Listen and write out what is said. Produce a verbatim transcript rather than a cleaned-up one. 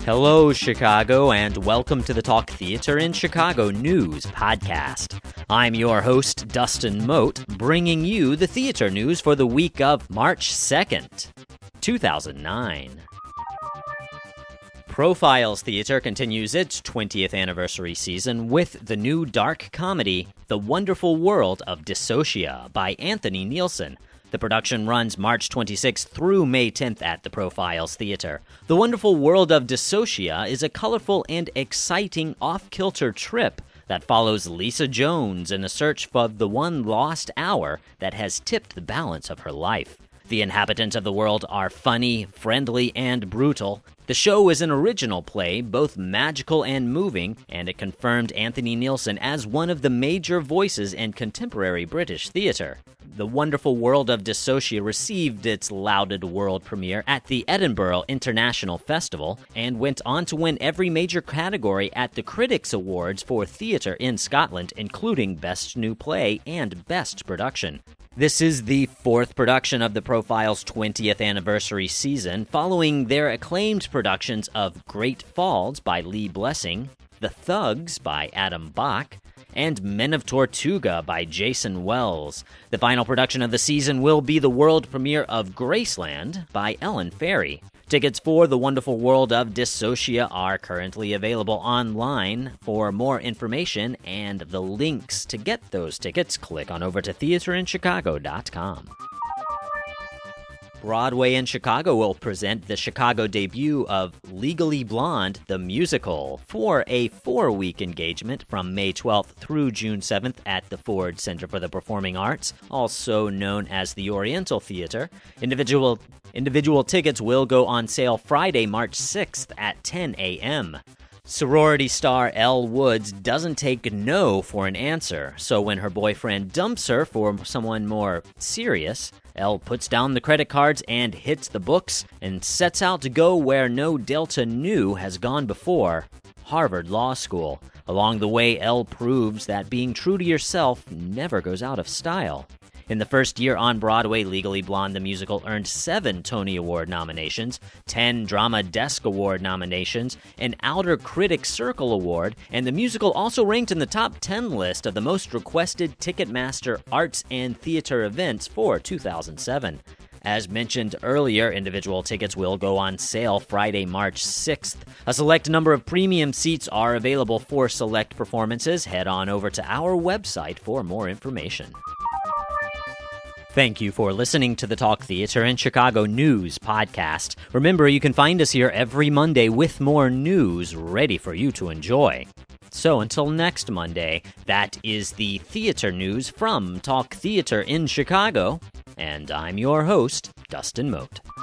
Hello, Chicago, and welcome to the Talk Theater in Chicago News podcast. I'm your host, Dustin Mote, bringing you the theater news for the week of March second, two thousand nine. Profiles Theater continues its twentieth anniversary season with the new dark comedy, The Wonderful World of Dyssocia by Anthony Nielsen. The production runs March twenty-sixth through May tenth at the Profiles Theater. The Wonderful World of Dyssocia is a colorful and exciting off-kilter trip that follows Lisa Jones in a search for the one lost hour that has tipped the balance of her life. The inhabitants of the world are funny, friendly, and brutal. The show is an original play, both magical and moving, and it confirmed Anthony Nielsen as one of the major voices in contemporary British theater. The Wonderful World of Dyssocia received its lauded world premiere at the Edinburgh International Festival and went on to win every major category at the Critics' Awards for Theatre in Scotland, including Best New Play and Best Production. This is the fourth production of the Profiles' twentieth anniversary season, following their acclaimed productions of Great Falls by Lee Blessing, The Thugs by Adam Bach, and Men of Tortuga by Jason Wells. The final production of the season will be the world premiere of Graceland by Ellen Ferry. Tickets for The Wonderful World of Dyssocia are currently available online. For more information and the links to get those tickets, click on over to theater in chicago dot com. Broadway in Chicago will present the Chicago debut of Legally Blonde, the musical, for a four-week engagement from May twelfth through June seventh at the Ford Center for the Performing Arts, also known as the Oriental Theater. Individual individual tickets will go on sale Friday, March sixth at ten a.m. Sorority star Elle Woods doesn't take no for an answer, so when her boyfriend dumps her for someone more serious, Elle puts down the credit cards and hits the books and sets out to go where no Delta Nu has gone before, Harvard Law School. Along the way, Elle proves that being true to yourself never goes out of style. In the first year on Broadway, Legally Blonde the musical earned seven Tony Award nominations, ten Drama Desk Award nominations, an Outer Critics Circle Award, and the musical also ranked in the top ten list of the most requested Ticketmaster arts and theater events for two thousand seven. As mentioned earlier, individual tickets will go on sale Friday, March sixth. A select number of premium seats are available for select performances. Head on over to our website for more information. Thank you for listening to the Talk Theater in Chicago News podcast. Remember, you can find us here every Monday with more news ready for you to enjoy. So until next Monday, that is the theater news from Talk Theater in Chicago, and I'm your host, Dustin Mote.